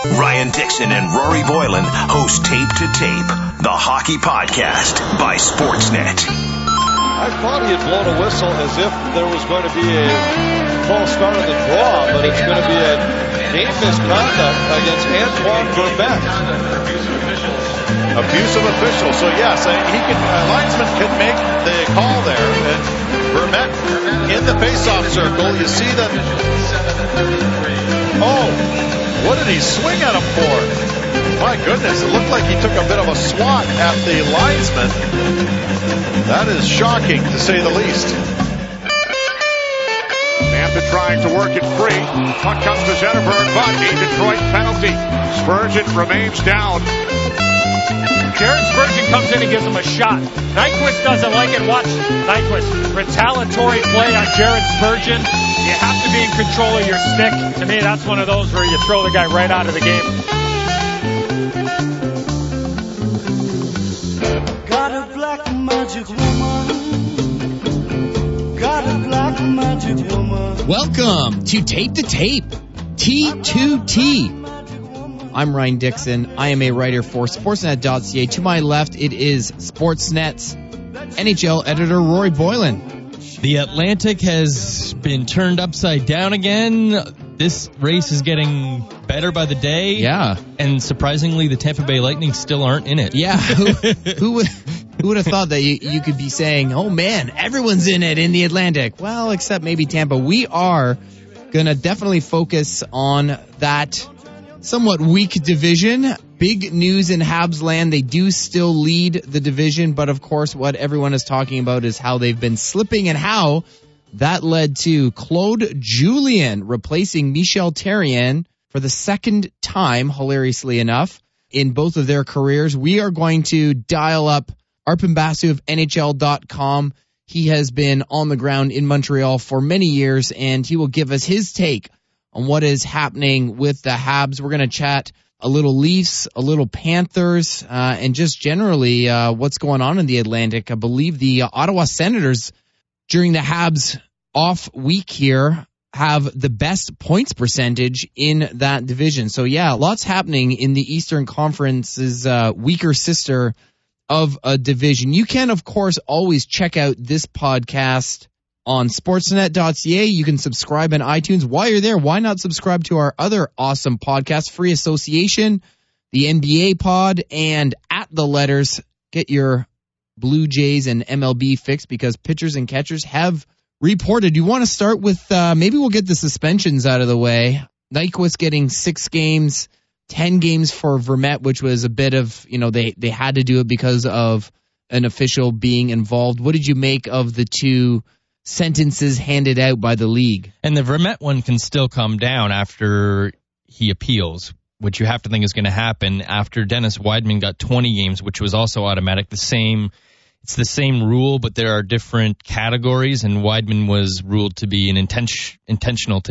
Ryan Dixon and Rory Boylan host Tape to Tape, the hockey podcast by Sportsnet. I thought he had blown a whistle as if there was going to be a false start of the draw, but it's going to be a game misconduct against Antoine Vermette. Abusive official. So yes, linesman can make the call there. And Vermette in the faceoff circle. You see that. Oh. What did he swing at him for? My goodness, it looked like he took a bit of a swat at the linesman. That is shocking, to say the least. Mantha trying to work it free. Puck comes to Zetterberg, but a Detroit penalty. Spurgeon remains down. Jared Spurgeon comes in and gives him a shot. Nyquist doesn't like it. Watch Nyquist. Retaliatory play on Jared Spurgeon. You have to be in control of your stick. To me, that's one of those where you throw the guy right out of the game. Got a black magic woman. Got a black magic woman. Welcome to Tape to Tape, T2T. I'm Ryan Dixon. I am a writer for Sportsnet.ca. To my left, it is Sportsnet's NHL editor, Rory Boylan. The Atlantic has been turned upside down again. This race is getting better by the day. Yeah. And surprisingly, the Tampa Bay Lightning still aren't in it. Yeah. Who would have thought that you could be saying, oh man, everyone's in it in the Atlantic? Well, except maybe Tampa. We are going to definitely focus on that somewhat weak division. Big news in Habs land. They do still lead the division, but of course what everyone is talking about is how they've been slipping and how that led to Claude Julien replacing Michel Therrien for the second time, hilariously enough, in both of their careers. We are going to dial up Arpon Basu of NHL.com. He has been on the ground in Montreal for many years, and he will give us his take on what is happening with the Habs. We're going to chat a little Leafs, a little Panthers, and just generally what's going on in the Atlantic. I believe the Ottawa Senators, during the Habs off week here, have the best points percentage in that division. So yeah, lots happening in the Eastern Conference's weaker sister of a division. You can, of course, always check out this podcast on Sportsnet.ca. You can subscribe on iTunes. While you're there, why not subscribe to our other awesome podcasts, Free Association, the NBA pod, and At the Letters. Get your Blue Jays and MLB fix because pitchers and catchers have reported. You want to start with, maybe we'll get the suspensions out of the way. Nyquist getting 6 games, 10 games for Vermette, which was a bit of, they had to do it because of an official being involved. What did you make of the two sentences handed out by the league? And the Vermette one can still come down after he appeals, which you have to think is going to happen after Dennis Wideman got 20 games, which was also automatic. It's the same rule, but there are different categories, and Wideman was ruled to be an intent to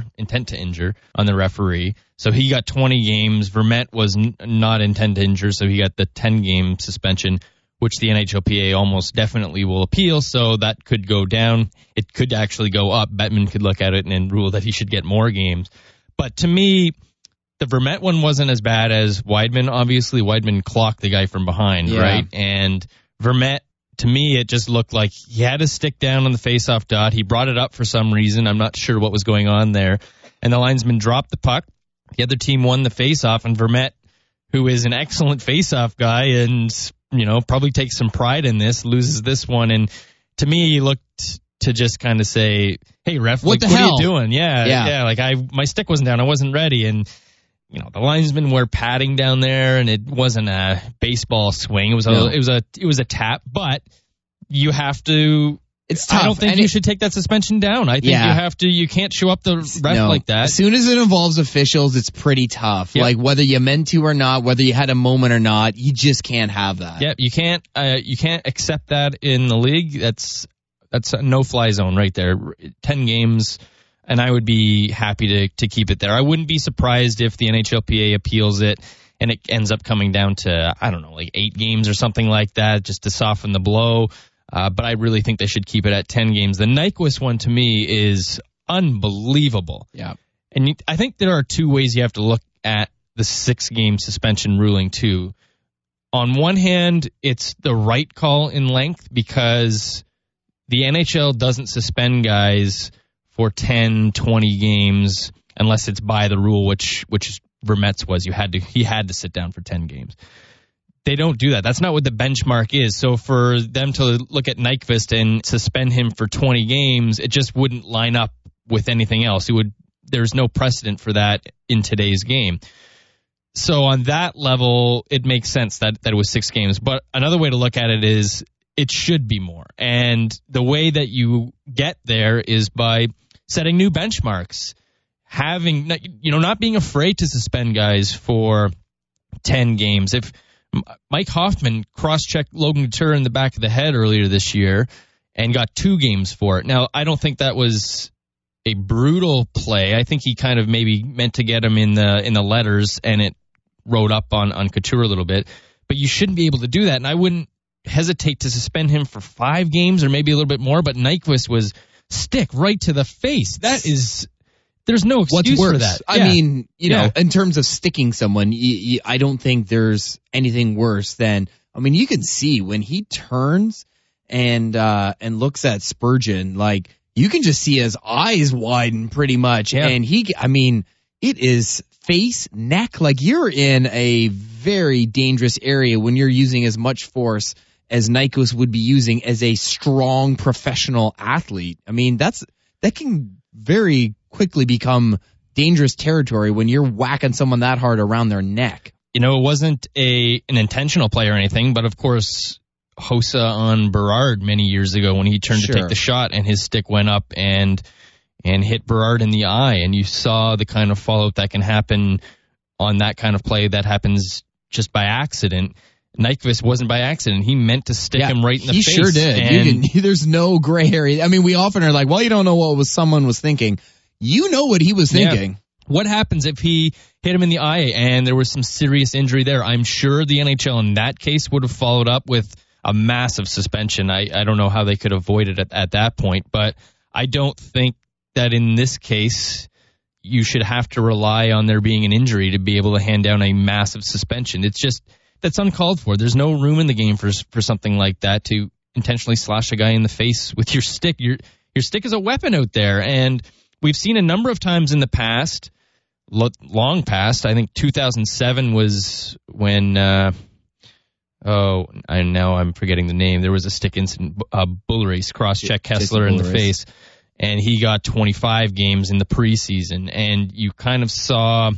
injure on the referee. So he got 20 games. Vermette was not intent to injure, so he got the 10-game suspension, which the NHLPA almost definitely will appeal, so that could go down. It could actually go up. Bettman could look at it and rule that he should get more games. But to me, the Vermette one wasn't as bad as Wideman. Obviously, Wideman clocked the guy from behind, right? And Vermette, to me, it just looked like he had his stick down on the faceoff dot. He brought it up for some reason. I'm not sure what was going on there. And the linesman dropped the puck. The other team won the faceoff, and Vermette, who is an excellent faceoff guy and probably takes some pride in this, loses this one. And to me, he looked to just kind of say, hey, ref, what are you doing? Yeah. My stick wasn't down. I wasn't ready. And, the linesmen were padding down there, and it wasn't a baseball swing. It was a tap, but you have to. It's tough. I don't think you should take that suspension down. I think you can't show up the ref like that. As soon as it involves officials, it's pretty tough. Yep. Like whether you meant to or not, whether you had a moment or not, you just can't have that. Yeah, you can't accept that in the league. That's a no-fly zone right there. 10 games, and I would be happy to keep it there. I wouldn't be surprised if the NHLPA appeals it and it ends up coming down to, 8 games or something like that, just to soften the blow. But I really think they should keep it at 10 games. The Nyquist one, to me, is unbelievable. Yeah. And I think there are two ways you have to look at the 6-game suspension ruling too. On one hand, it's the right call in length because the NHL doesn't suspend guys for 10, 20 games unless it's by the rule, which Vermette's was. He had to sit down for 10 games. They don't do that. That's not what the benchmark is. So for them to look at Nyquist and suspend him for 20 games, it just wouldn't line up with anything else. There's no precedent for that in today's game. So on that level, it makes sense that it was 6 games. But another way to look at it is it should be more. And the way that you get there is by setting new benchmarks, not being afraid to suspend guys for 10 games. If Mike Hoffman cross-checked Logan Couture in the back of the head earlier this year and got 2 games for it. Now, I don't think that was a brutal play. I think he kind of maybe meant to get him in the letters, and it rode up on Couture a little bit. But you shouldn't be able to do that, and I wouldn't hesitate to suspend him for 5 games or maybe a little bit more, but Nyquist was stick right to the face. There's no excuse for that. I mean, in terms of sticking someone, I don't think there's anything worse than, you can see when he turns and looks at Spurgeon, like, you can just see his eyes widen pretty much. Yeah. And it is face, neck, like you're in a very dangerous area when you're using as much force as Nyquist would be using as a strong professional athlete. That can very quickly become dangerous territory when you're whacking someone that hard around their neck. It wasn't an intentional play or anything, but of course, Hossa on Berard many years ago when he turned to take the shot and his stick went up and hit Berard in the eye, and you saw the kind of follow-up that can happen on that kind of play that happens just by accident. Nyquist wasn't by accident. He meant to stick him right in the face. He sure did. There's no gray area. We often are like, well, you don't know what someone was thinking. You know what he was thinking. Yeah. What happens if he hit him in the eye and there was some serious injury there? I'm sure the NHL in that case would have followed up with a massive suspension. I don't know how they could avoid it at that point, but I don't think that in this case you should have to rely on there being an injury to be able to hand down a massive suspension. It's just, that's uncalled for. There's no room in the game for something like that, to intentionally slash a guy in the face with your stick. Your stick is a weapon out there, and we've seen a number of times in the past, long past. I think 2007 was when, I'm forgetting the name. There was a stick incident, Bull Race, cross-check Kessler in the face, and he got 25 games in the preseason. And you kind of saw,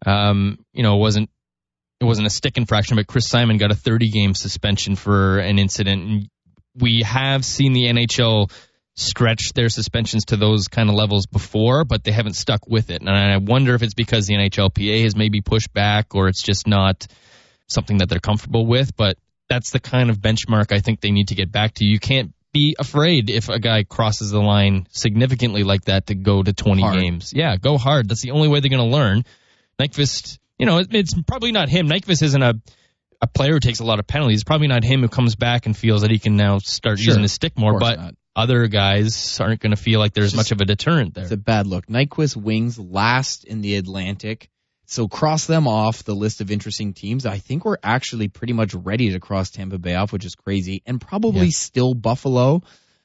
it wasn't a stick infraction, but Chris Simon got a 30-game suspension for an incident. And we have seen the NHL stretch their suspensions to those kind of levels before, but they haven't stuck with it. And I wonder if it's because the NHLPA has maybe pushed back, or it's just not something that they're comfortable with. But that's the kind of benchmark I think they need to get back to. You can't be afraid if a guy crosses the line significantly like that to go to 20 games. Yeah, go hard. That's the only way they're going to learn. Nyquist, it's probably not him. Nyquist isn't a player who takes a lot of penalties. It's probably not him who comes back and feels that he can now start using his stick more, but other guys aren't going to feel like there's much of a deterrent there. It's a bad look. Nyquist Wings last in the Atlantic, so cross them off the list of interesting teams. I think we're actually pretty much ready to cross Tampa Bay off, which is crazy, and probably still Buffalo.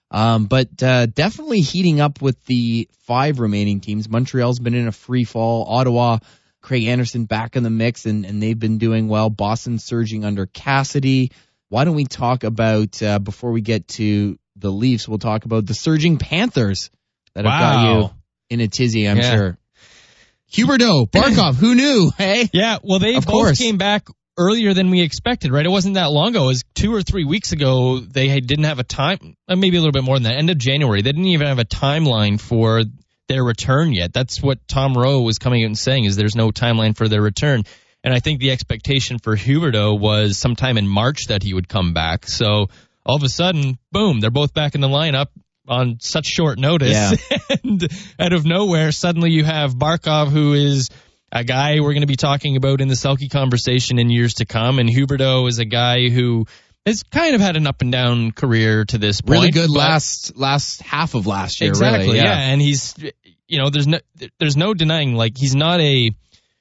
But definitely heating up with the 5 remaining teams. Montreal's been in a free fall. Ottawa, Craig Anderson back in the mix, and they've been doing well. Boston surging under Cassidy. Why don't we talk about, before we get to the Leafs, we'll talk about the surging Panthers that have got you in a tizzy, I'm sure. Huberdeau, Barkov, who knew, hey? Yeah, well, they both came back earlier than we expected, right? It wasn't that long ago. It was 2 or 3 weeks ago. They didn't have a time, maybe a little bit more than that, end of January. They didn't even have a timeline for their return yet. That's what Tom Rowe was coming out and saying, is there's no timeline for their return. And I think the expectation for Huberdeau was sometime in March that he would come back. So all of a sudden, boom, they're both back in the lineup on such short notice. Yeah. And out of nowhere, suddenly you have Barkov, who is a guy we're going to be talking about in the Selke conversation in years to come. And Huberdeau is a guy who has kind of had an up and down career to this point. Really good last half of last year. Exactly, really, yeah. And he's, there's no denying, like, he's not a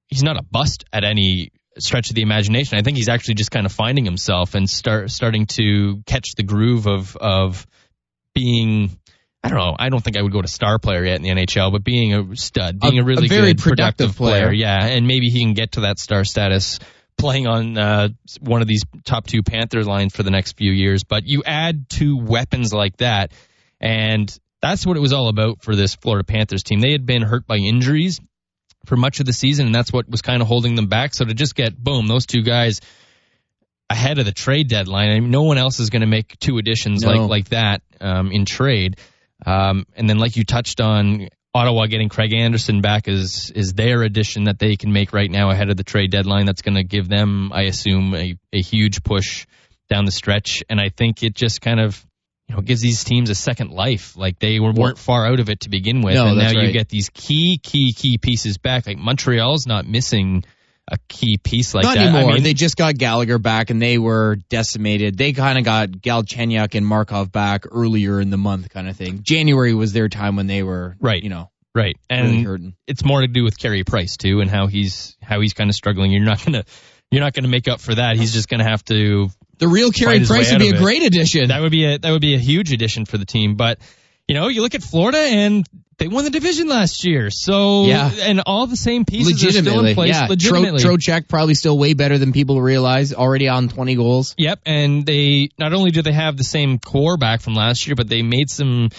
he's not a bust at any stretch of the imagination. I think he's actually just kind of finding himself and starting to catch the groove of being, I don't know, I don't think I would go to star player yet in the NHL, but being a stud, being a really very good, productive player. Yeah, and maybe he can get to that star status playing on one of these top 2 Panther lines for the next few years. But you add 2 weapons like that, and that's what it was all about for this Florida Panthers team. They had been hurt by injuries for much of the season, and that's what was kind of holding them back. So to just get, boom, those 2 guys ahead of the trade deadline, I mean, no one else is going to make 2 additions like that in trade. And then like you touched on, Ottawa getting Craig Anderson back is their addition that they can make right now ahead of the trade deadline. That's going to give them, I assume, a huge push down the stretch. And I think it just kind of, gives these teams a second life. Like they weren't far out of it to begin with. No, and now right. you get these key pieces back. Like Montreal's not missing a key piece like not that. anymore. I mean, they just got Gallagher back, and they were decimated. They kind of got Galchenyuk and Markov back earlier in the month, kind of thing. January was their time when they were, right, right, and really hurting. It's more to do with Carey Price too, and how he's kind of struggling. You're not gonna make up for that. He's just gonna have to. The real Carey Price would be a great addition. That would be a huge addition for the team. But you look at Florida and they won the division last year. So and all the same pieces are still in place. Yeah. Legitimately. Trocheck probably still way better than people realize. Already on 20 goals. Yep. And they not only do they have the same core back from last year, but they made some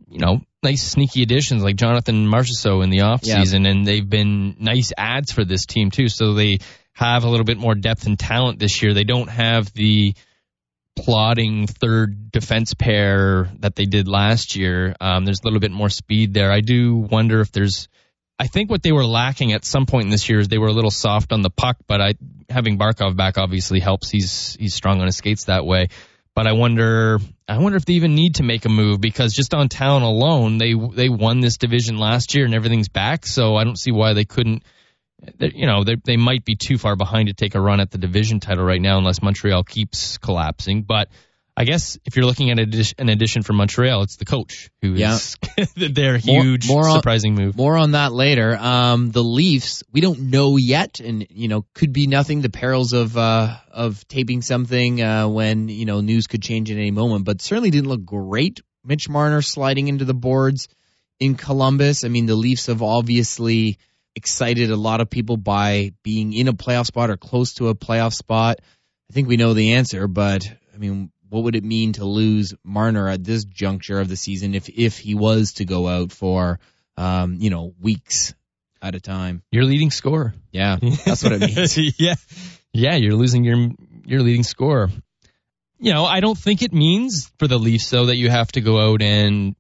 nice sneaky additions like Jonathan Marchessault in the offseason, and they've been nice adds for this team too. So they have a little bit more depth and talent this year. They don't have the plodding third defense pair that they did last year. There's a little bit more speed there. I do wonder if I think what they were lacking at some point in this year is they were a little soft on the puck, but having Barkov back obviously helps. He's strong on his skates that way. But I wonder if they even need to make a move, because just on talent alone, they won this division last year and everything's back. So I don't see why they couldn't. They might be too far behind to take a run at the division title right now unless Montreal keeps collapsing. But I guess if you're looking at an addition for Montreal, it's the coach who is their huge surprising move. More on that later. The Leafs, we don't know yet, and could be nothing. The perils of taping something when news could change at any moment, but certainly didn't look great. Mitch Marner sliding into the boards in Columbus. I mean, the Leafs have obviously excited a lot of people by being in a playoff spot or close to a playoff spot. I think we know the answer, but I mean, what would it mean to lose Marner at this juncture of the season if he was to go out for weeks at a time? Your leading scorer. Yeah, that's what it means. yeah, you're losing your leading scorer. I don't think it means for the Leafs though that you have to go out and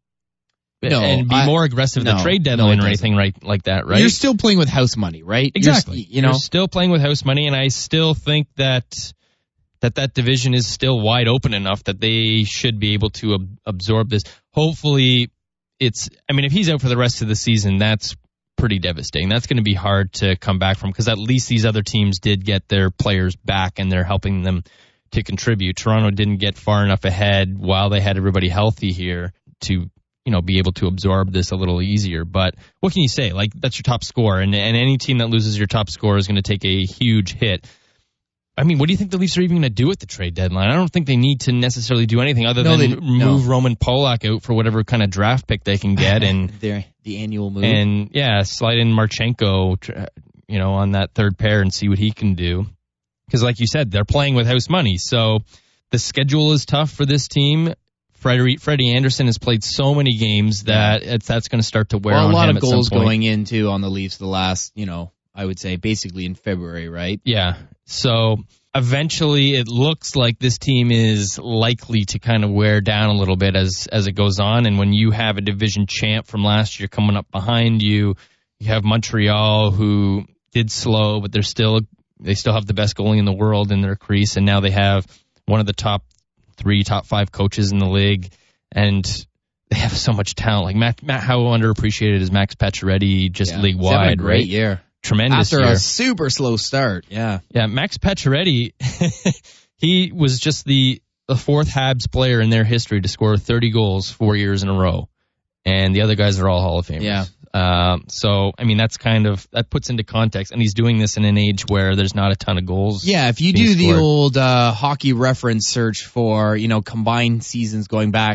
be more aggressive at the trade deadline or anything like that, right? You're still playing with house money, right? Exactly. You're still playing with house money, and I still think that division is still wide open enough that they should be able to absorb this. Hopefully, if he's out for the rest of the season, that's pretty devastating. That's going to be hard to come back from, because at least these other teams did get their players back and they're helping them to contribute. Toronto didn't get far enough ahead while they had everybody healthy here to be able to absorb this a little easier. But what can you say? Like, that's your top scorer, and any team that loses your top scorer is going to take a huge hit. I mean, what do you think the Leafs are even going to do at the trade deadline? I don't think they need to necessarily do anything other than move Roman Polak out for whatever kind of draft pick they can get, and the annual move, and slide in Marchenko, on that third pair and see what he can do. Because, like you said, they're playing with house money, so the schedule is tough for this team. Freddie Anderson has played so many games that that's going to start to wear on him. A lot of at some goals point. going into on the Leafs the last, I would say basically in February, right? Yeah. So eventually it looks like this team is likely to kind of wear down a little bit as it goes on. And when you have a division champ from last year coming up behind you, you have Montreal, who did slow, but they still have the best goalie in the world in their crease. And now they have one of the top 5 coaches in the league, and they have so much talent. Like Matt, how underappreciated is Max Pacioretty league wide? He's having a great year. Tremendous after year. A super slow start. Yeah, Max Pacioretty, he was just the fourth Habs player in their history to score 30 goals 4 years in a row, and the other guys are all Hall of Famers. Yeah, So, I mean, that puts into context, and he's doing this in an age where there's not a ton of goals. Yeah, if you do the old hockey reference search for, combined seasons going back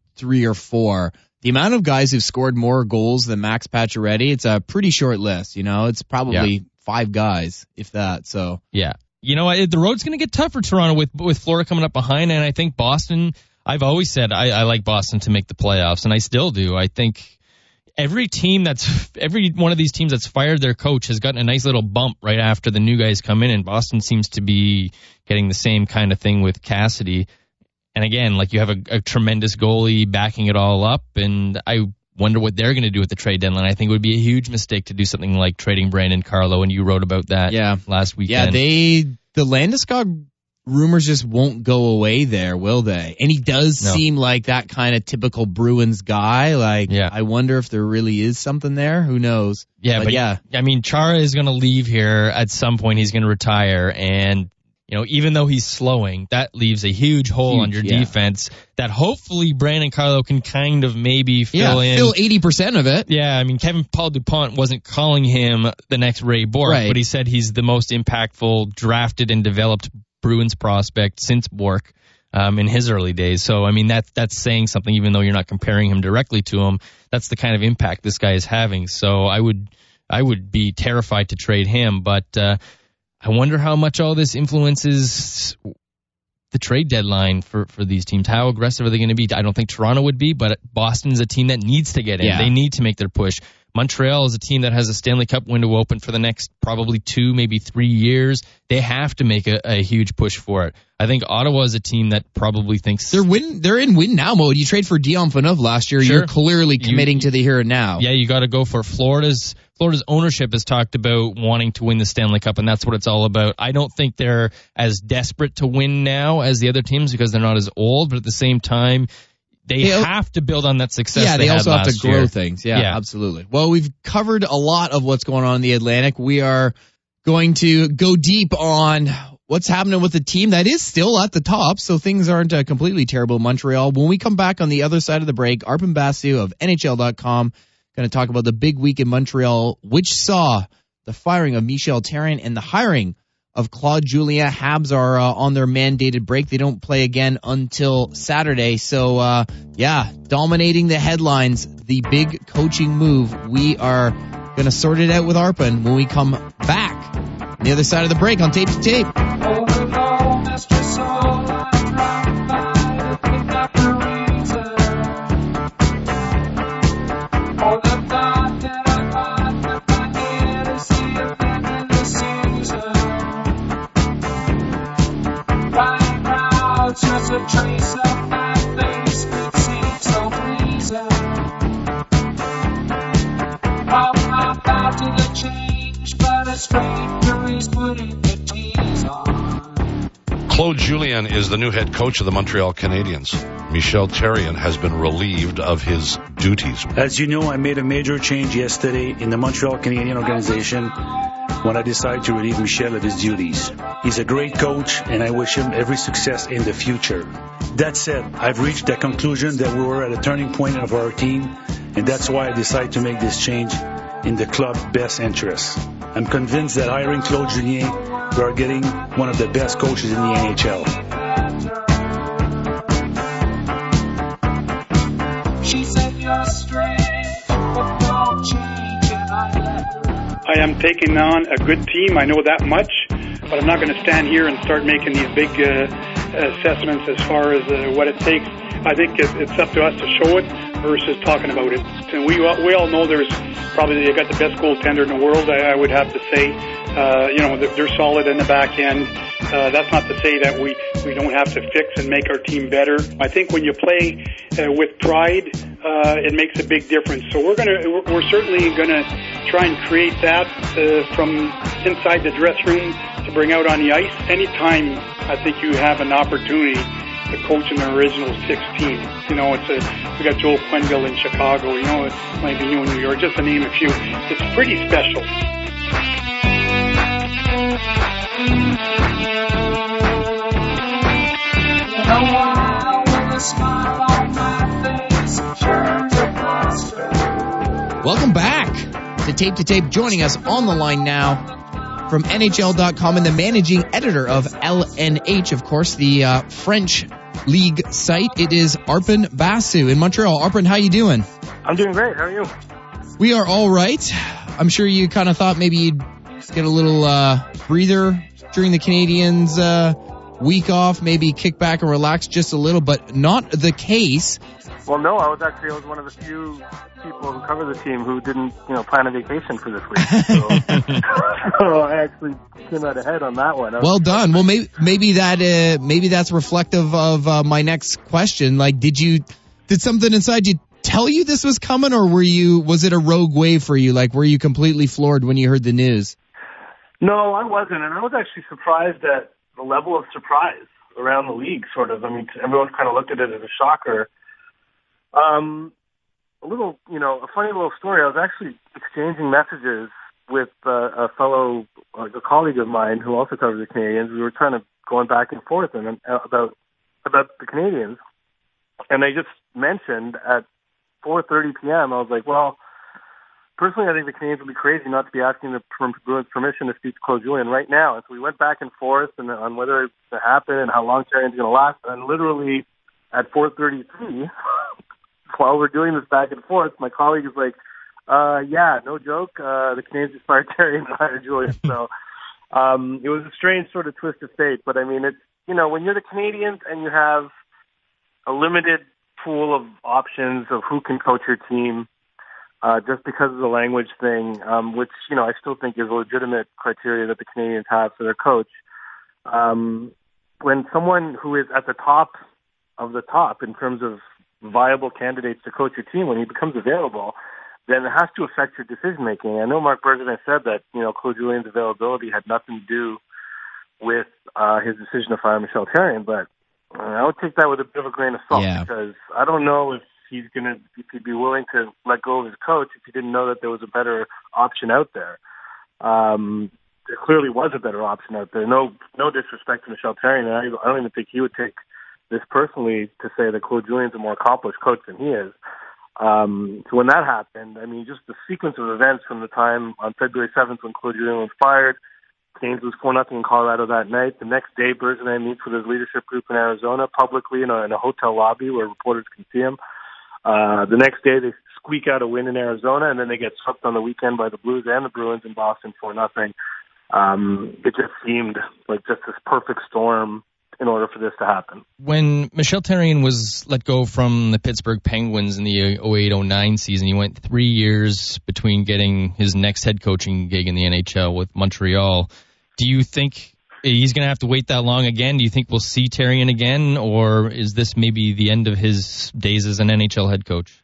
3 or 4, the amount of guys who've scored more goals than Max Pacioretty, it's a pretty short list. It's probably 5 guys, if that. So yeah, the road's going to get tough for Toronto with Florida coming up behind, and I think Boston. I've always said I like Boston to make the playoffs, and I still do. I think every one of these teams that's fired their coach has gotten a nice little bump right after the new guys come in, and Boston seems to be getting the same kind of thing with Cassidy. And again, like, you have a tremendous goalie backing it all up, and I wonder what they're going to do at the trade deadline. I think it would be a huge mistake to do something like trading Brandon Carlo, and you wrote about that last weekend. Yeah, the Landeskog rumors just won't go away there, will they? And he does seem like that kind of typical Bruins guy. I wonder if there really is something there. Who knows? Yeah, but I mean, Chara is going to leave here at some point. He's going to retire, and even though he's slowing, that leaves a huge hole on your defense that hopefully Brandon Carlo can kind of maybe fill in. Fill 80% of it. Yeah, I mean, Kevin Paul DuPont wasn't calling him the next Ray Bourque, but he said he's the most impactful, drafted and developed Bruins prospect since Bourque in his early days. So, I mean, that's saying something, even though you're not comparing him directly to him. That's the kind of impact this guy is having. So I would be terrified to trade him, but I wonder how much all this influences the trade deadline for these teams. How aggressive are they going to be? I don't think Toronto would be, but Boston's a team that needs to get in. They need to make their push. Montreal is a team that has a Stanley Cup window open for the next probably 2, maybe 3 years. They have to make a huge push for it. I think Ottawa is a team that probably thinks they're in win now mode. You trade for Dion Phaneuf last year. Sure. You're clearly committing to the here and now. Yeah, you got to go for Florida's ownership has talked about wanting to win the Stanley Cup, and that's what it's all about. I don't think they're as desperate to win now as the other teams because they're not as old, but at the same time, they have to build on that success. Yeah, they also have to grow year. things. Yeah, absolutely. Well, we've covered a lot of what's going on in the Atlantic. We are going to go deep on what's happening with the team that is still at the top, so things aren't completely terrible in Montreal. When we come back on the other side of the break, Arpon Basu of NHL.com going to talk about the big week in Montreal, which saw the firing of Michel Therrien and the hiring of Claude Julien. Habs are on their mandated break. They don't play again until Saturday. So, dominating the headlines, the big coaching move. We are going to sort it out with Arpon when we come back on the other side of the break on Tape to Tape. Just a trace of my face seems so pleasing. I'm about to change, but a stranger is putting the tease on. Claude Julien is the new head coach of the Montreal Canadiens. Michel Therrien has been relieved of his duties. As you know, I made a major change yesterday in the Montreal Canadiens organization when I decided to relieve Michel of his duties. He's a great coach, and I wish him every success in the future. That said, I've reached the conclusion that we were at a turning point of our team, and that's why I decided to make this change in the club's best interests. I'm convinced that hiring Claude Julien, we are getting one of the best coaches in the NHL. She said you're strange, but don't change, and I let her. I am taking on a good team, I know that much, but I'm not going to stand here and start making these big assessments as far as what it takes. I think it's up to us to show it versus talking about it. And we all know they got the best goaltender in the world, I would have to say. They're solid in the back end. That's not to say that we don't have to fix and make our team better. I think when you play with pride, it makes a big difference. So we're certainly gonna try and create that from inside the dressing room to bring out on the ice. Anytime I think you have an opportunity to coach an original 16, we got Joel Quenneville in Chicago. It might be you in New York, just to name a few. It's pretty special. Welcome back to Tape. Joining us on the line now from NHL.com and the managing editor of LNH, of course, the French league site. It is Arpon Basu in Montreal. Arpon, how you doing? I'm doing great. How are you? We are all right. I'm sure you kind of thought maybe you'd get a little breather during the Canadiens week off, maybe kick back and relax just a little, but not the case. Well, no, I was one of the few people who cover the team who didn't, plan a vacation for this week. So I actually came out ahead on that one. Well done. Well, maybe that's reflective of my next question. Like, did something inside you tell you this was coming, or was it a rogue wave for you? Like, were you completely floored when you heard the news? No, I wasn't, and I was actually surprised at the level of surprise around the league, sort of. I mean, everyone kind of looked at it as a shocker. A funny little story. I was actually exchanging messages with a colleague of mine who also covers the Canadiens. We were going back and forth about the Canadiens, and they just mentioned at 4:30 p.m. I was like, well, personally, I think the Canadiens would be crazy not to be asking the Bruins permission to speak to Claude Julien right now. And so we went back and forth on whether it's going to happen and how long Therrien's going to last. And literally at 4:33, while we're doing this back and forth, my colleague is like, yeah, no joke. The Canadiens just fired Therrien and hired Julien. So it was a strange sort of twist of fate. But I mean, it's, when you're the Canadiens and you have a limited pool of options of who can coach your team, just because of the language thing, which, I still think is a legitimate criteria that the Canadiens have for their coach. When someone who is at the top of the top in terms of viable candidates to coach your team, when he becomes available, then it has to affect your decision-making. I know Marc Bergevin said that, Claude Julien's availability had nothing to do with his decision to fire Michel Therrien, but I would take that with a bit of a grain of salt, because I don't know if he'd be willing to let go of his coach if he didn't know that there was a better option out there. There clearly was a better option out there. No disrespect to Michel Therrien, and I don't even think he would take this personally to say that Claude Julien's a more accomplished coach than he is. So when that happened, I mean, just the sequence of events from the time on February 7th when Claude Julien was fired, Canes was 4-0 in Colorado that night. The next day, Bergevin meets with his leadership group in Arizona publicly in a hotel lobby where reporters can see him. The next day, they squeak out a win in Arizona, and then they get swept on the weekend by the Blues and the Bruins in Boston 4-0. It just seemed like just this perfect storm in order for this to happen. When Michel Therrien was let go from the Pittsburgh Penguins in the 08-09 season, he went 3 years between getting his next head coaching gig in the NHL with Montreal. Do you think he's going to have to wait that long again? Do you think we'll see Therrien again, or is this maybe the end of his days as an NHL head coach?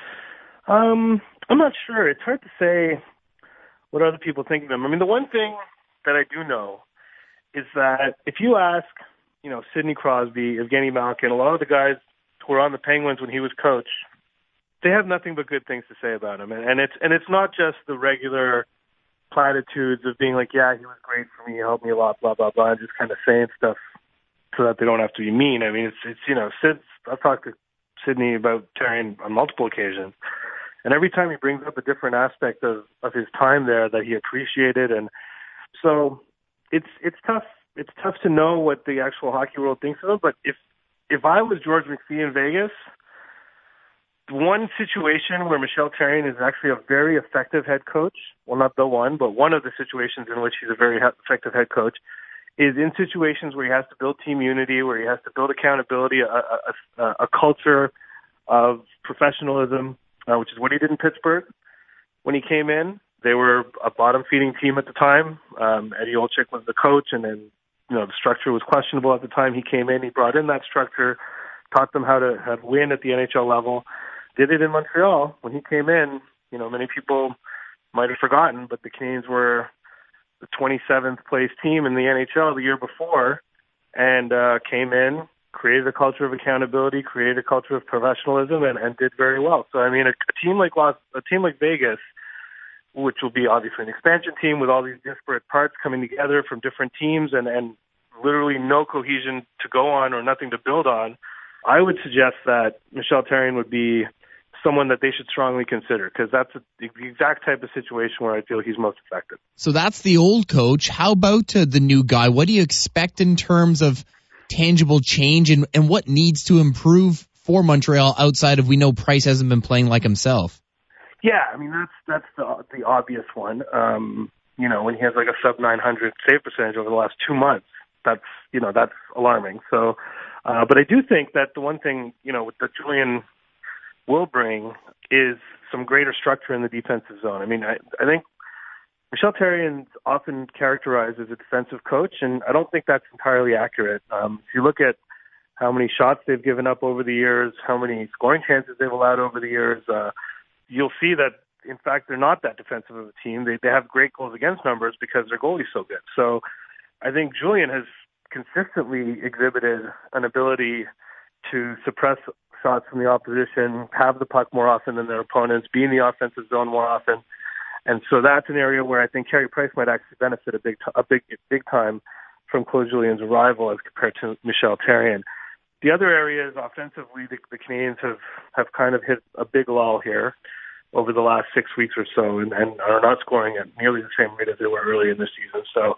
I'm not sure. It's hard to say what other people think of him. I mean, the one thing that I do know is that if you ask, Sidney Crosby, Evgeny Malkin, a lot of the guys who were on the Penguins when he was coach, they have nothing but good things to say about him. And it's not just the regular platitudes of being like, yeah, he was great for me, he helped me a lot, blah, blah, blah, and just kind of saying stuff so that they don't have to be mean. I mean, it's I've talked to Sidney about Therrien on multiple occasions, and every time he brings up a different aspect of his time there that he appreciated. And so it's tough. It's tough to know what the actual hockey world thinks of him. But if I was George McPhee in Vegas, one situation where Michel Therrien is actually a very effective head coach, well, not the one, but one of the situations in which he's a very effective head coach, is in situations where he has to build team unity, where he has to build accountability, a culture of professionalism, which is what he did in Pittsburgh. When he came in, they were a bottom-feeding team at the time. Eddie Olczyk was the coach, and then the structure was questionable at the time he came in. He brought in that structure, taught them how to win at the NHL level. Did it in Montreal. When he came in, many people might have forgotten, but the Canadiens were the 27th place team in the NHL the year before, and came in, created a culture of accountability, created a culture of professionalism, and did very well. So I mean, a team like Vegas, which will be obviously an expansion team with all these disparate parts coming together from different teams and literally no cohesion to go on or nothing to build on, I would suggest that Michel Therrien would be someone that they should strongly consider, because that's the exact type of situation where I feel he's most effective. So that's the old coach. How about the new guy? What do you expect in terms of tangible change, and what needs to improve for Montreal outside of, we know Price hasn't been playing like himself? Yeah, I mean, that's the obvious one. When he has like a sub 900 save percentage over the last 2 months, that's alarming. So, but I do think that the one thing, that Julien will bring is some greater structure in the defensive zone. I mean, I think Michel Therrien's often characterized as a defensive coach, and I don't think that's entirely accurate. If you look at how many shots they've given up over the years, how many scoring chances they've allowed over the years, you'll see that, in fact, they're not that defensive of a team. They have great goals against numbers because their goalie's so good. So I think Julien has consistently exhibited an ability to suppress shots from the opposition, have the puck more often than their opponents, be in the offensive zone more often. And so that's an area where I think Carey Price might actually benefit a big time from Claude Julien's arrival as compared to Michel Therrien. The other areas offensively, the Canadiens have kind of hit a big lull here over the last 6 weeks or so, and are not scoring at nearly the same rate as they were early in the season. So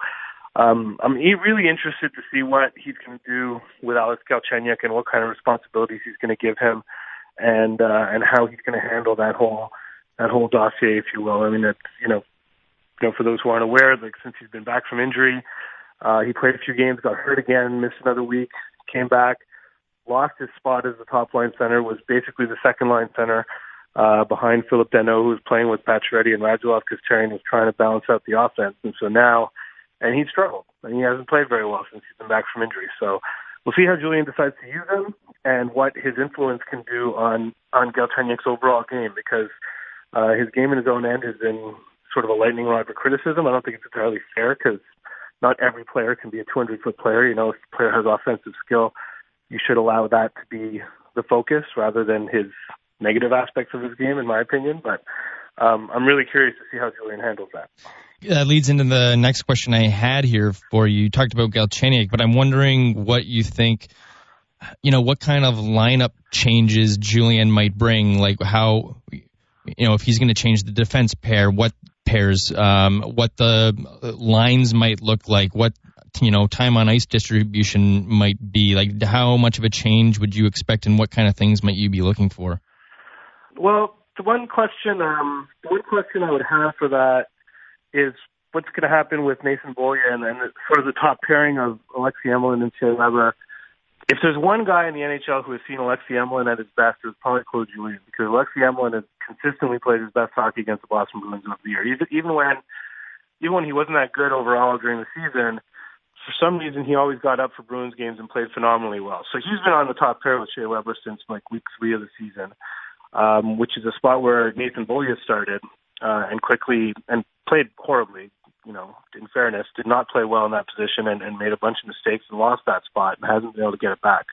I'm really interested to see what he's going to do with Alex Galchenyuk and what kind of responsibilities he's going to give him, and how he's going to handle that whole dossier, if you will. I mean, it's, for those who aren't aware, like, since he's been back from injury, he played a few games, got hurt again, missed another week, came back, lost his spot as the top line center, was basically the second line center behind Philip Danault, who was playing with Pacioretty and Radulov because Therrien was trying to balance out the offense. And so now, and he struggled, and he hasn't played very well since he's been back from injury. So we'll see how Julien decides to use him and what his influence can do on Galchenyuk's overall game, because his game in his own end has been sort of a lightning rod for criticism. I don't think it's entirely fair, because not every player can be a 200-foot player. If the player has offensive skill, you should allow that to be the focus rather than his negative aspects of his game, in my opinion. But I'm really curious to see how Julien handles that. That leads into the next question I had here for you. You talked about Galchenyuk, but I'm wondering what you think, what kind of lineup changes Julien might bring, like how, if he's going to change the defense pair, what pairs, what the lines might look like, what time on ice distribution might be, like how much of a change would you expect, and what kind of things might you be looking for? Well, the one question I would have for that is what's going to happen with Nathan Beaulieu and sort of the top pairing of Alexei Emelin and Shea Weber. If there's one guy in the NHL who has seen Alexei Emelin at his best, it's probably Claude Julien, because Alexei Emelin has consistently played his best hockey against the Boston Bruins over the year. Even when he wasn't that good overall during the season, for some reason he always got up for Bruins games and played phenomenally well. So he's been on the top pair with Shea Weber since week 3 of the season, which is a spot where Nathan Beaulieu started and quickly and played horribly. In fairness, did not play well in that position and made a bunch of mistakes and lost that spot and hasn't been able to get it back.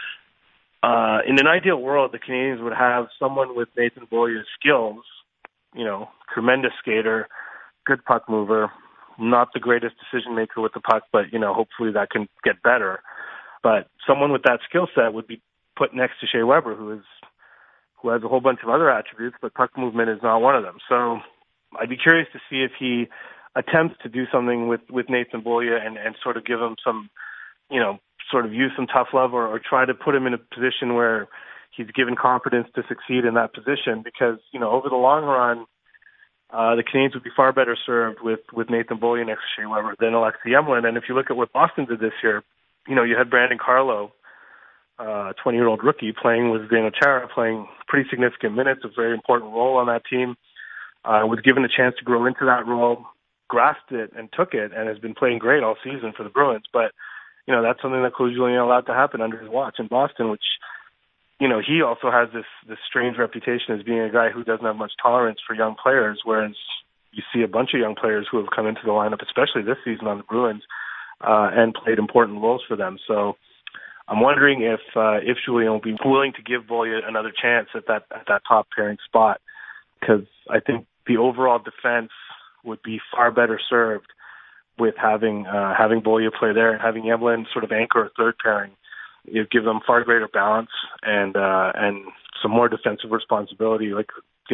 In an ideal world, the Canadiens would have someone with Nathan Beaulieu's skills, tremendous skater, good puck mover, not the greatest decision maker with the puck, but, hopefully that can get better. But someone with that skill set would be put next to Shea Weber, who has a whole bunch of other attributes, but puck movement is not one of them. So I'd be curious to see if he attempts to do something with Nathan Beaulieu and sort of give him some, sort of use some tough love or try to put him in a position where he's given confidence to succeed in that position, because, over the long run, the Canadiens would be far better served with Nathan Beaulieu next to Shea Weber than Alexei Emelin. And if you look at what Boston did this year, you had Brandon Carlo, 20-year-old rookie, playing with Zdeno Chara, playing pretty significant minutes, a very important role on that team, was given a chance to grow into that role, grasped it and took it, and has been playing great all season for the Bruins. But, that's something that Claude Julien allowed to happen under his watch in Boston, which, he also has this strange reputation as being a guy who doesn't have much tolerance for young players, whereas you see a bunch of young players who have come into the lineup, especially this season on the Bruins, and played important roles for them. So I'm wondering if Julien will be willing to give Beaulieu another chance at that top pairing spot, because I think the overall defense would be far better served with having Beaulieu play there and having Emelin sort of anchor a third pairing. You give them far greater balance and some more defensive responsibility, like,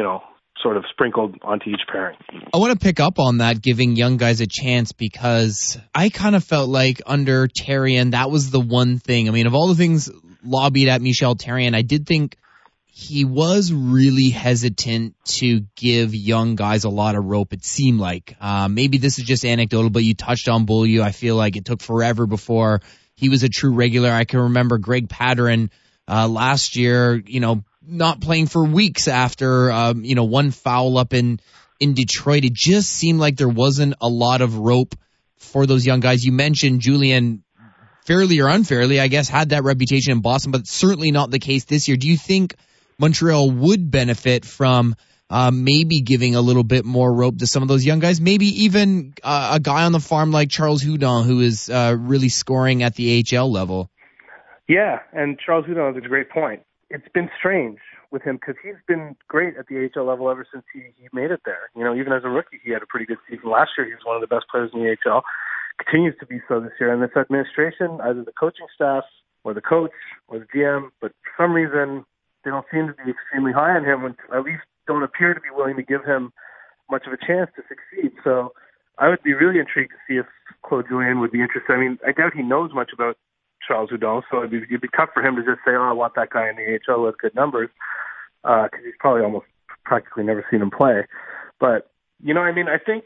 sort of sprinkled onto each pairing. I want to pick up on that, giving young guys a chance, because I kind of felt like under Therrien, that was the one thing. I mean, of all the things lobbied at Michel Therrien, I did think he was really hesitant to give young guys a lot of rope, it seemed like. Maybe this is just anecdotal, but you touched on Beaulieu. I feel like it took forever before he was a true regular. I can remember Greg Patterin last year, not playing for weeks after, one foul up in Detroit. It just seemed like there wasn't a lot of rope for those young guys. You mentioned Julien, fairly or unfairly, I guess, had that reputation in Boston, but certainly not the case this year. Do you think Montreal would benefit from maybe giving a little bit more rope to some of those young guys? Maybe even a guy on the farm like Charles Hudon, who is really scoring at the AHL level. Yeah, and Charles Hudon is a great point. It's been strange with him because he's been great at the AHL level ever since he made it there. Even as a rookie, he had a pretty good season. Last year, he was one of the best players in the AHL. Continues to be so this year. And this administration, either the coaching staff or the coach or the GM, but for some reason, they don't seem to be extremely high on him, and at least don't appear to be willing to give him much of a chance to succeed. So I would be really intrigued to see if Claude Julien would be interested. I mean, I doubt he knows much about Charles Hudon, so it'd be tough for him to just say, I want that guy in the AHL with good numbers, because he's probably almost practically never seen him play. But, I think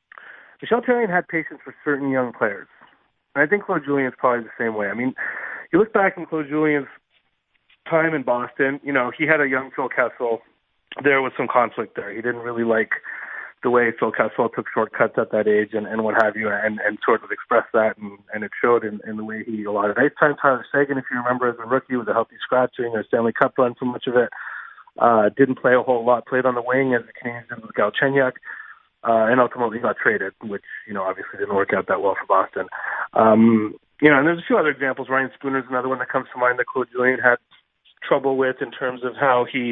Michel Therrien had patience for certain young players. And I think Claude Julien's probably the same way. I mean, you look back in Claude Julien's time in Boston, he had a young Phil Kessel. There was some conflict there. He didn't really like the way Phil Kessel took shortcuts at that age and what have you, and sort of expressed that, and it showed in the way he allotted ice time. Tyler Seguin, if you remember, as a rookie, was a healthy scratch during their Stanley Cup run for much of it. Didn't play a whole lot, played on the wing as the Canadiens did with Galchenyuk, and ultimately got traded, which, obviously didn't work out that well for Boston. And there's a few other examples. Ryan Spooner's another one that comes to mind that Claude Julien had trouble with in terms of how he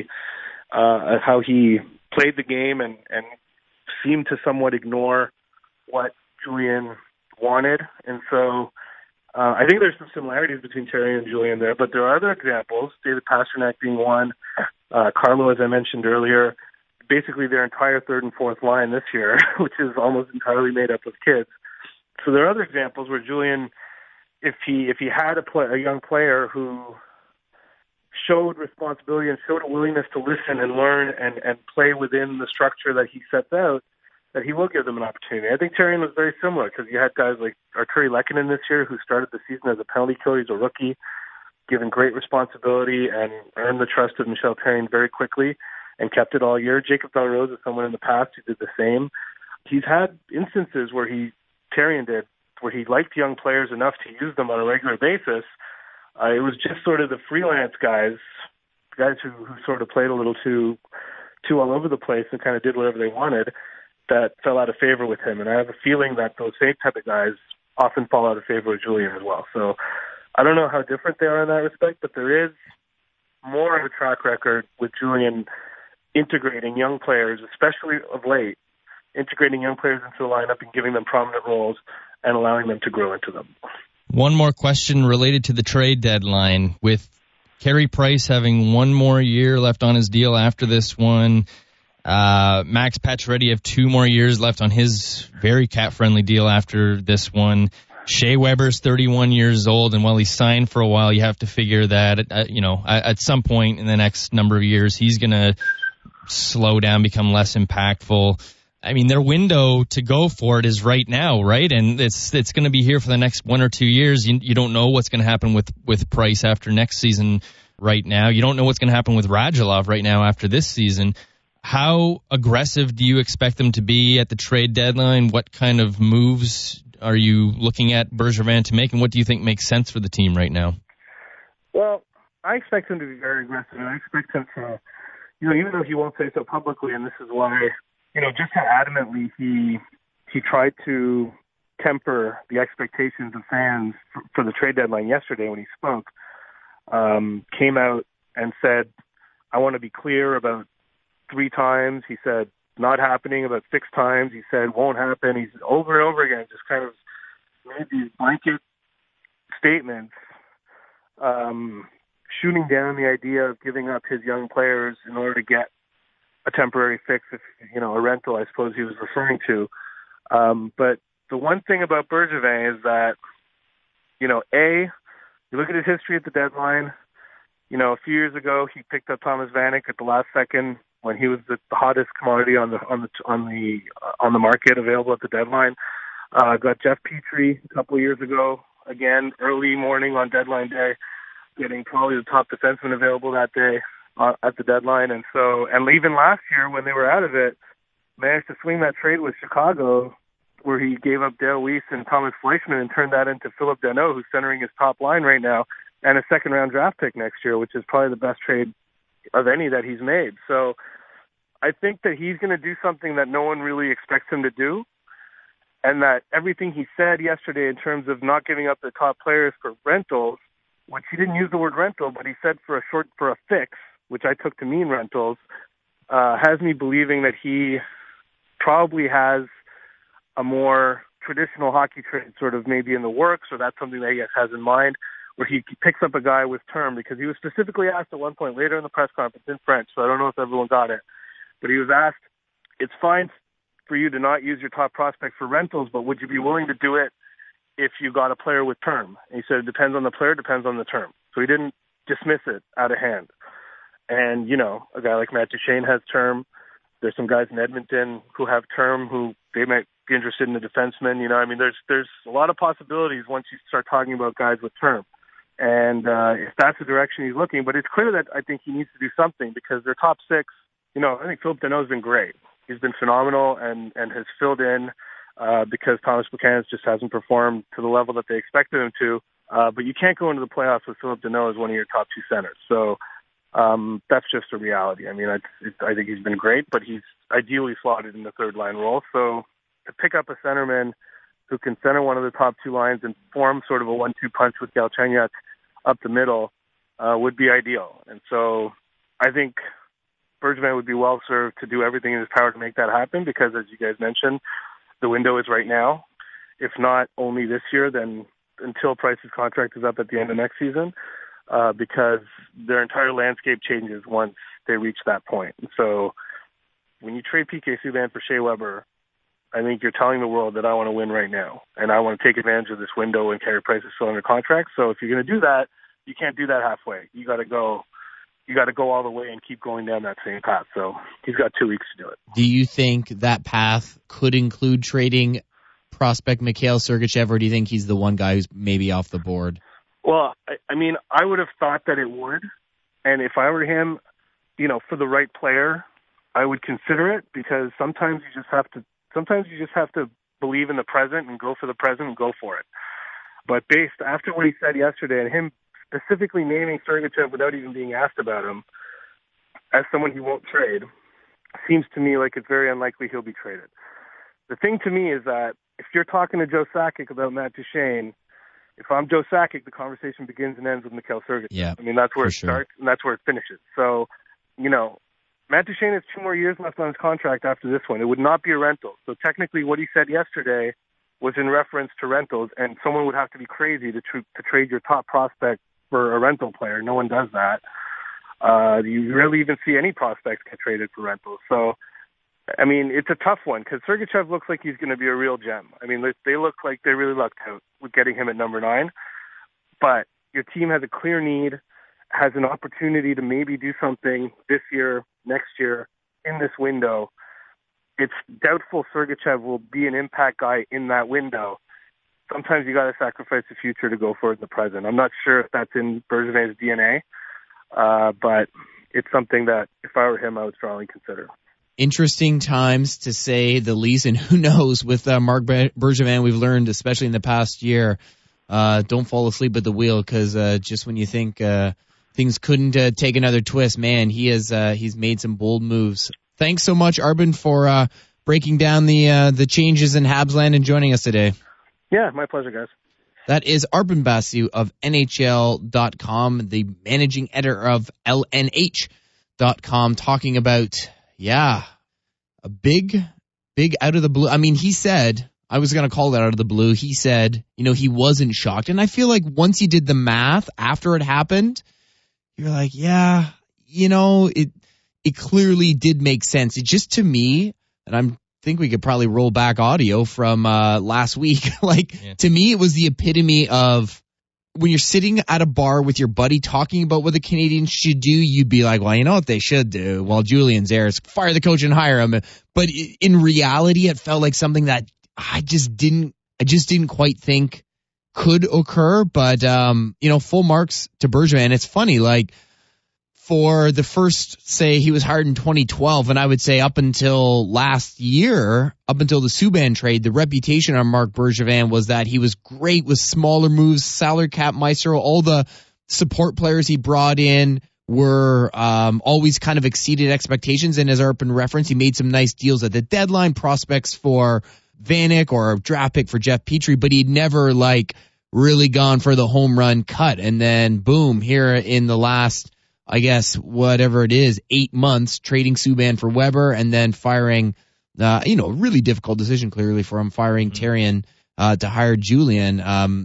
played the game and seemed to somewhat ignore what Julien wanted. And so I think there's some similarities between Therrien and Julien there, but there are other examples, David Pastrnak being one, Carlo, as I mentioned earlier, basically their entire third and fourth line this year, which is almost entirely made up of kids. So there are other examples where Julien, if he had a young player who showed responsibility and showed a willingness to listen and learn and play within the structure that he sets out, that he will give them an opportunity. I think Therrien was very similar because you had guys like Arturi Lehkonen this year who started the season as a penalty killer. He's a rookie, given great responsibility and earned the trust of Michel Therrien very quickly and kept it all year. Jacob Belrose is someone in the past who did the same. He's had instances where Therrien did, where he liked young players enough to use them on a regular basis. It was just sort of the freelance guys who sort of played a little too all over the place and kind of did whatever they wanted, that fell out of favor with him. And I have a feeling that those same type of guys often fall out of favor with Julien as well. So I don't know how different they are in that respect, but there is more of a track record with Julien integrating young players, especially of late, integrating young players into the lineup and giving them prominent roles and allowing them to grow into them. One more question related to the trade deadline. With Carey Price having one more year left on his deal after this one, Max Pacioretty have 2 more years left on his very cap-friendly deal after this one. Shea Weber's 31 years old, and while he's signed for a while, you have to figure that, at some point in the next number of years, he's going to slow down, become less impactful. I mean, their window to go for it is right now, right? And it's going to be here for the next 1 or 2 years. You don't know what's going to happen with Price after next season right now. You don't know what's going to happen with Radulov right now after this season. How aggressive do you expect them to be at the trade deadline? What kind of moves are you looking at Bergevin to make, and what do you think makes sense for the team right now? Well, I expect him to be very aggressive, and I expect him to, even though he won't say so publicly, and this is why, just how adamantly he tried to temper the expectations of fans for the trade deadline yesterday when he spoke, came out and said, I want to be clear about 3 times. He said, not happening about 6 times. He said, won't happen. He's over and over again just kind of made these blanket statements, shooting down the idea of giving up his young players in order to get a temporary fix, if, a rental, I suppose he was referring to. But the one thing about Bergevin is that, you look at his history at the deadline. A few years ago, he picked up Thomas Vanek at the last second when he was the hottest commodity on the market available at the deadline. Got Jeff Petrie a couple of years ago, again early morning on deadline day, getting probably the top defenseman available that day at the deadline, and even last year when they were out of it, managed to swing that trade with Chicago, where he gave up Dale Weiss and Thomas Fleischmann and turned that into Philip Danault, who's centering his top line right now, and a second-round draft pick next year, which is probably the best trade of any that he's made. So I think that he's going to do something that no one really expects him to do, and that everything he said yesterday in terms of not giving up the top players for rentals, which he didn't use the word rental, but he said for a fix, which I took to mean rentals, has me believing that he probably has a more traditional hockey trade sort of maybe in the works, or that's something that he has in mind, where he picks up a guy with term, because he was specifically asked at one point later in the press conference in French, so I don't know if everyone got it, but he was asked, it's fine for you to not use your top prospect for rentals, but would you be willing to do it if you got a player with term? And he said it depends on the player, depends on the term. So he didn't dismiss it out of hand. And, a guy like Matt Duchene has term. There's some guys in Edmonton who have term who they might be interested in the defenseman. There's a lot of possibilities once you start talking about guys with term. And if that's the direction he's looking, but it's clear that I think he needs to do something, because their top six, I think Philip Danault has been great. He's been phenomenal and has filled in because Thomas Buchanan just hasn't performed to the level that they expected him to. But you can't go into the playoffs with Philip Danault as one of your top two centers. So that's just a reality. I think he's been great, but he's ideally slotted in the third line role. So to pick up a centerman who can center one of the top two lines and form sort of a 1-2 punch with Galchenyuk up the middle would be ideal. And so I think Bergevin would be well served to do everything in his power to make that happen, because, as you guys mentioned, the window is right now. If not only this year, then until Price's contract is up at the end of next season, because their entire landscape changes once they reach that point. And so when you trade PK Subban for Shea Weber, I think you're telling the world that I want to win right now, and I want to take advantage of this window when Carey Price is still under contract. So if you're going to do that, you can't do that halfway. You got to go all the way and keep going down that same path. So he's got 2 weeks to do it. Do you think that path could include trading prospect Mikhail Sergachev, or do you think he's the one guy who's maybe off the board? Well, I would have thought that it would, and if I were him, for the right player, I would consider it, because sometimes you just have to believe in the present and go for the present and go for it. But based after what he said yesterday, and him specifically naming Sergachev without even being asked about him as someone he won't trade, seems to me like it's very unlikely he'll be traded. The thing to me is that if you're talking to Joe Sakic about Matt Duchene, if I'm Joe Sakic, the conversation begins and ends with Mikhail Sergachev. Yeah, that's where it starts and that's where it finishes. So, Matt Duchene has 2 more years left on his contract after this one. It would not be a rental. So technically what he said yesterday was in reference to rentals, and someone would have to be crazy to trade your top prospect for a rental player. No one does that. You rarely even see any prospects get traded for rentals. So, it's a tough one, because Sergachev looks like he's going to be a real gem. They look like they really lucked out with getting him at number 9. But your team has a clear need, has an opportunity to maybe do something this year, next year, in this window. It's doubtful Sergachev will be an impact guy in that window. Sometimes you got to sacrifice the future to go for it in the present. I'm not sure if that's in Bergevin's DNA, but it's something that if I were him, I would strongly consider. Interesting times, to say the least, and who knows, with Marc Bergevin, we've learned, especially in the past year, don't fall asleep at the wheel, because just when you think things couldn't take another twist, man, he's made some bold moves. Thanks so much, Arbin, for breaking down the changes in Habsland and joining us today. Yeah, my pleasure, guys. That is Arbin Basu of NHL.com, the managing editor of LNH.com, talking about, a big out of the blue. He said, I was going to call that out of the blue. He said, he wasn't shocked. And I feel like once he did the math after it happened, you're like, yeah, it clearly did make sense. It just, to me, and I think we could probably roll back audio from last week. To me, it was the epitome of when you're sitting at a bar with your buddy talking about what the Canadians should do, you'd be like, well, you know what they should do? Well, Julian's there. Fire the coach and hire him. But in reality, it felt like something that I just didn't quite think could occur. But, full marks to Bergevin. It's funny, for the first, say, he was hired in 2012, and I would say up until last year, up until the Subban trade, the reputation on Marc Bergevin was that he was great with smaller moves, salary cap maestro. All the support players he brought in were always kind of exceeded expectations. And as Arpin referenced, he made some nice deals at the deadline, prospects for Vanek or a draft pick for Jeff Petrie, but he'd never really gone for the home run cut. And then boom, here in the last, I guess, whatever it is, 8 months, trading Subban for Weber and then firing, really difficult decision clearly for him, firing Therrien to hire Julian,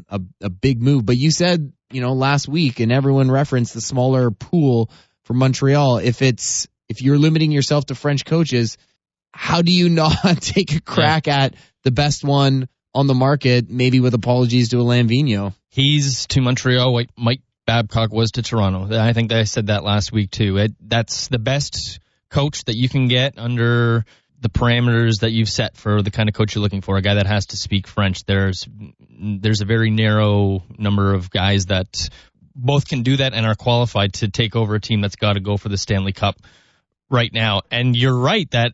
a big move. But you said, last week, and everyone referenced the smaller pool for Montreal. If you're limiting yourself to French coaches, how do you not take a crack at the best one on the market, maybe with apologies to Alain Vigneault? He's to Montreal what Mike Babcock was to Toronto. I think that I said that last week too. That's the best coach that you can get under the parameters that you've set for the kind of coach you're looking for, a guy that has to speak French. There's a very narrow number of guys that both can do that and are qualified to take over a team that's got to go for the Stanley Cup right now. And you're right that,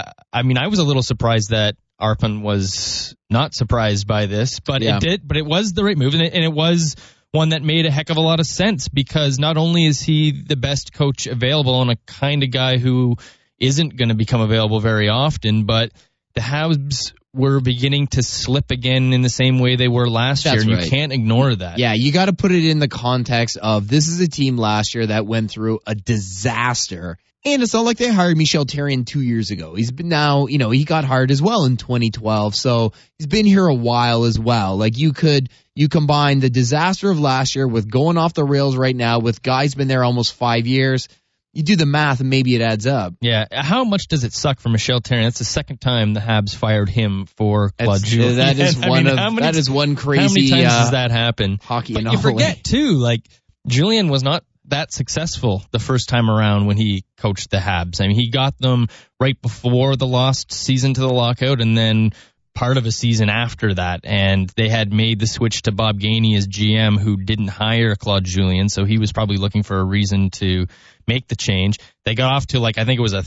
I was a little surprised that Arpin was not surprised by this, but it was the right move, and it was one that made a heck of a lot of sense, because not only is he the best coach available and a kind of guy who isn't going to become available very often, but the Habs were beginning to slip again in the same way they were last year, and you can't ignore that. Yeah, you got to put it in the context of this is a team last year that went through a disaster. And it's not like they hired Michel Therrien 2 years ago. He's been now, he got hired as well in 2012. So he's been here a while as well. You combine the disaster of last year with going off the rails right now with guys been there almost 5 years. You do the math and maybe it adds up. Yeah. How much does it suck for Michel Therrien? That's the second time the Habs fired him for Claude Julien. That is one crazy. How many times does that happen? Hockey but anomaly. You forget too, Julien was not that successful the first time around when he coached the Habs. He got them right before the lost season to the lockout, and then part of a season after that, and they had made the switch to Bob Gainey as GM, who didn't hire Claude Julien, so he was probably looking for a reason to make the change. They got off to I think it was a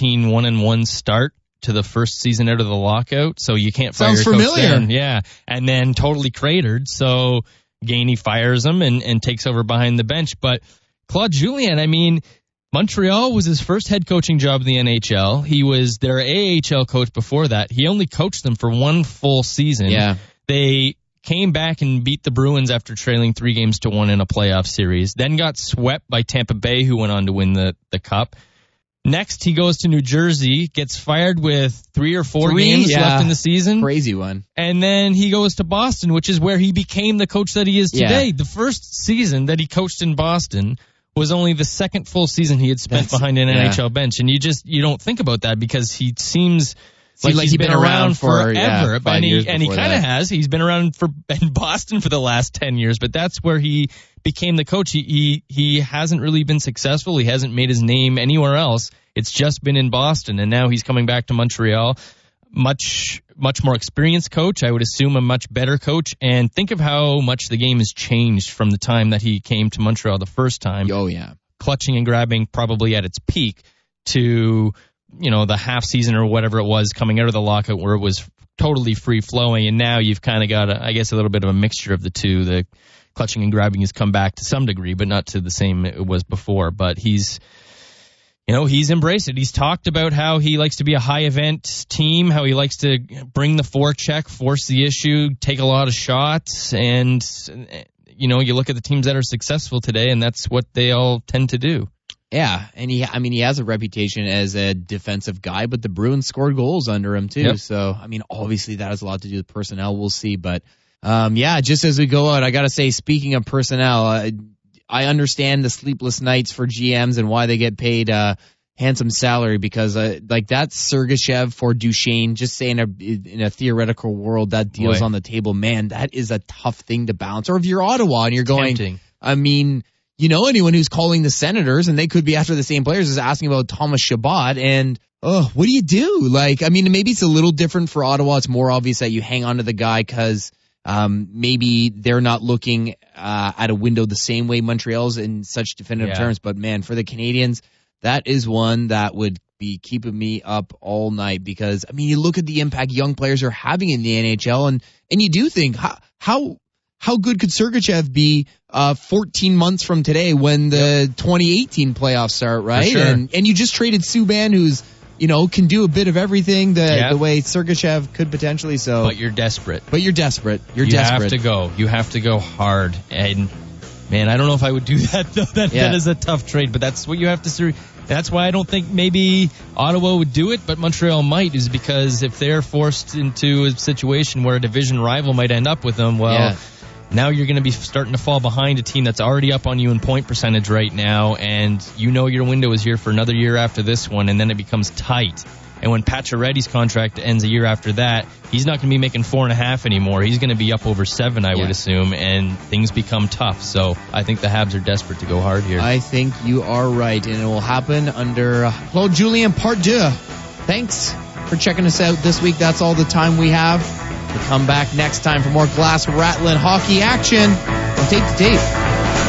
13-1-1 start to the first season out of the lockout, so you can't fire your coach then. Yeah, and then totally cratered, so Gainey fires him and takes over behind the bench. But Claude Julien, Montreal was his first head coaching job in the NHL. He was their AHL coach before that. He only coached them for one full season. Yeah. They came back and beat the Bruins after trailing 3-1 in a playoff series, then got swept by Tampa Bay, who went on to win the Cup. Next, he goes to New Jersey, gets fired with 3 or 4 games left in the season. Crazy one. And then he goes to Boston, which is where he became the coach that he is today. The first season that he coached in Boston was only the second full season he had spent behind an NHL bench. And you don't think about that because he seems like he's been around forever. And he kind of has. He's been around in Boston for the last 10 years, but that's where he became the coach. He hasn't really been successful. He hasn't made his name anywhere else. It's just been in Boston, and now he's coming back to Montreal. Much more experienced coach, I would assume a much better coach, and think of how much the game has changed from the time that he came to Montreal the first time. Oh, yeah. Clutching and grabbing probably at its peak to, the half season or whatever it was coming out of the lockout where it was totally free flowing, and now you've kind of got, a little bit of a mixture of the two. The clutching and grabbing has come back to some degree, but not to the same it was before. But he's embraced it. He's talked about how he likes to be a high-event team, how he likes to bring the forecheck, force the issue, take a lot of shots, and, you look at the teams that are successful today, and that's what they all tend to do. Yeah, and he has a reputation as a defensive guy, but the Bruins scored goals under him, too. Yep. So, obviously that has a lot to do with personnel. We'll see, but, just as we go out, I got to say, speaking of personnel, I understand the sleepless nights for GMs and why they get paid handsome salary, because like that's Sergachev for Duchesne. Just saying, in a theoretical world, that deal's on the table. Man, that is a tough thing to balance. Or if you're Ottawa and you're going, tempting. I mean, you know, anyone who's calling the Senators and they could be after the same players is asking about Thomas Chabot, and what do you do? Like, I mean, maybe it's a little different for Ottawa. It's more obvious that you hang on to the guy because maybe they're not looking at a window the same way Montreal's in such definitive terms. But man, for the Canadians, that is one that would be keeping me up all night, because I mean, you look at the impact young players are having in the NHL, and you do think how good could Sergachev be 14 months from today when the 2018 playoffs start, right? For sure. And you just traded Subban, who's, you know, can do a bit of everything the way Sergachev could potentially. So, but you're desperate. You desperate. You have to go. You have to go hard. And man, I don't know if I would do that though. That is a tough trade, but that's what you have to see. That's why I don't think maybe Ottawa would do it, but Montreal might, is because if they're forced into a situation where a division rival might end up with them, now you're going to be starting to fall behind a team that's already up on you in point percentage right now, and you know your window is here for another year after this one, and then it becomes tight. And when Pacioretty's contract ends a year after that, he's not going to be making 4.5 anymore. He's going to be up over 7, I would assume, and things become tough. So I think the Habs are desperate to go hard here. I think you are right, and it will happen under Claude Julien Part 2. Thanks for checking us out this week. That's all the time we have. We'll come back next time for more glass rattling hockey action on Tape to Tape.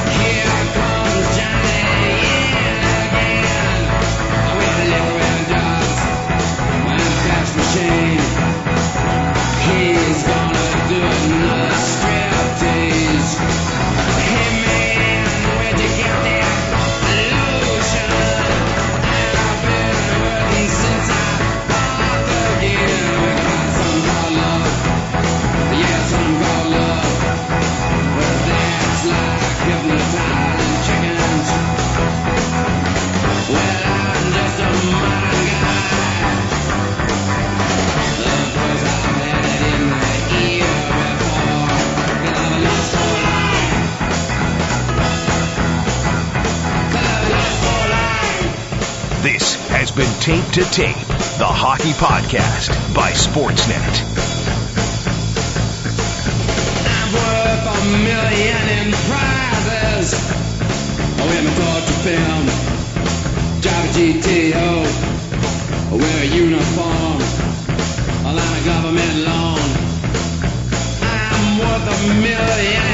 This has been Tape to Tape, the hockey podcast by Sportsnet. I'm worth $1 million in prizes. Wear my torture film, drive a GTO, wear a uniform, a line of government loan. I'm worth $1 million.